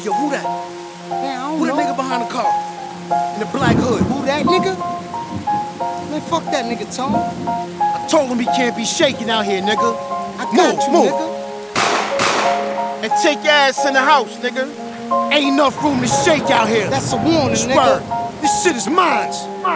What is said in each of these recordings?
yo, who that? Man, Who the nigga behind the car? In the black hood. Who that nigga? Man, fuck that nigga, Tom. I told him he can't be shaking out here, nigga. I got you, move. nigga. And take your ass in the house, nigga. Ain't enough room to shake out here. That's a warning, Spur. nigga. This shit is mine.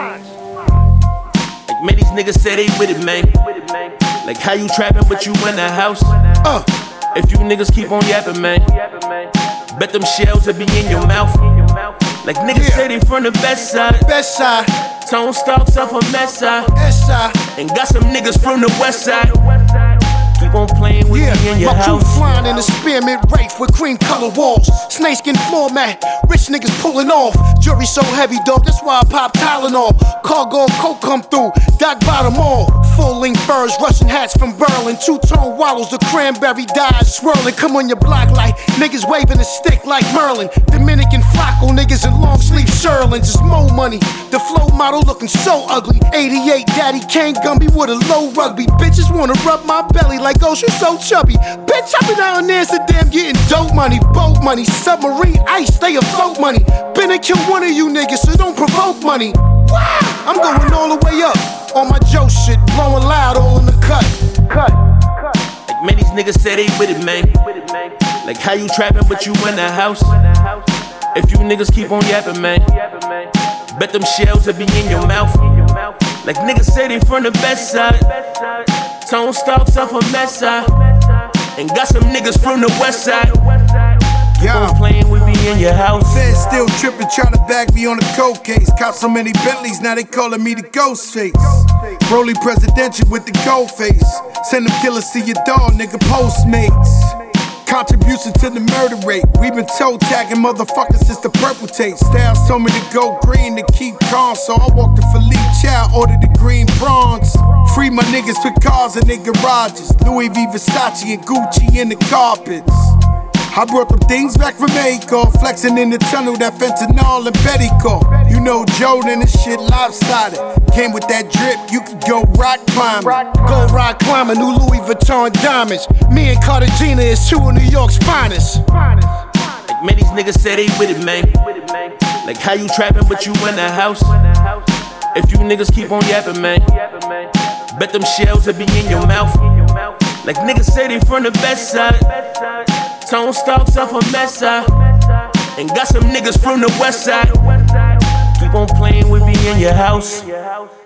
Like man, these niggas say they with it, man. Like how you trapping but you in the house? If you niggas keep on yapping, man, bet them shells will be in your mouth. Like niggas say they from the best side. Best side. Tone stalks off a mess side. S side. And got some niggas from the west side. Keep on playing with me in your my house. crew flying in a spearmint Wraith with cream color walls. Snakeskin floor mat, rich niggas pulling off. Jury so heavy, dog, that's why I pop Tylenol. Cargo and coke come through, Doc bottom all. Full length furs, Russian hats from Berlin. Two-tone wallows, the cranberry dyes swirling. Come on your block like niggas waving a stick like Merlin. Dominican Flacco niggas in long sleeve Sherlins. It's mo money, the flow model looking so ugly. 88 Daddy Kane Gumby with a low rugby. Bitches wanna rub my belly like, oh, you so chubby. Bitch, I been out in Amsterdam getting dope money, boat money, submarine ice, stay afloat money. Been and kill one of you niggas, so don't provoke money. Wow, I'm going all the way up on my Joe shit, blowing loud all in the cut. Like man, these niggas say they with it, man. Like how you trapping but you in the house? If you niggas keep on yapping, man, bet them shells will be in your mouth. Like niggas say they from the best side. Tone stalks off a mess side. And got some niggas from the west side. Keep on playing with me in your house. Feds still tripping, trying to bag me on the cold case. Caught so many Bentleys, now they calling me the ghost face. Broly presidential with the gold face. Send them killers to your dog, nigga, Postmates. Contribution to the murder rate. We been toe tagging motherfuckers since the purple tape. Styles told me to go green to keep calm, so I walked to Philippe Chow, ordered the green bronze. Free my niggas with cars in their garages. Louis V, Versace, and Gucci in the carpets. I brought them things back from Mexico, flexing in the tunnel, that fentanyl and petticoat. You know Jordan, this shit lopsided. Came with that drip, you could go rock climbing. Go rock climbing, new Louis Vuitton diamonds. Me and Cartagena is two of New York's finest. Like man, these niggas say they with it, man. Like how you trapping but you in the house? If you niggas keep on yapping, man, bet them shells will be in your mouth. Like niggas say they from the best side. Tone stalks off a mess side. And got some niggas from the west side. Keep on playing with me in your house.